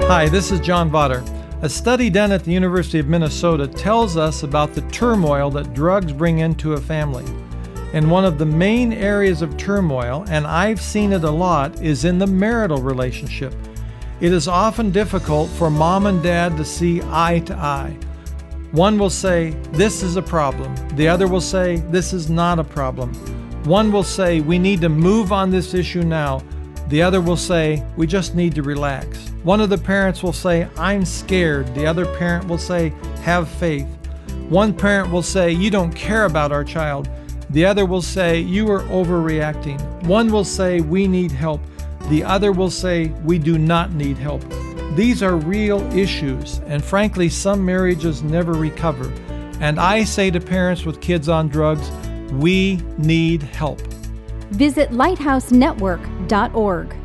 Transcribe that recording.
Hi, this is John Vaughter. A study done at the University of Minnesota tells us about the turmoil that drugs bring into a family. And one of the main areas of turmoil, and I've seen it a lot, is in the marital relationship. It is often difficult for mom and dad to see eye to eye. One will say, this is a problem. The other will say, this is not a problem. One will say, we need to move on this issue now. The other will say, we just need to relax. One of the parents will say, I'm scared. The other parent will say, have faith. One parent will say, you don't care about our child. The other will say, you are overreacting. One will say, we need help. The other will say, we do not need help. These are real issues, and frankly, some marriages never recover. And I say to parents with kids on drugs, we need help. Visit lighthousenetwork.org.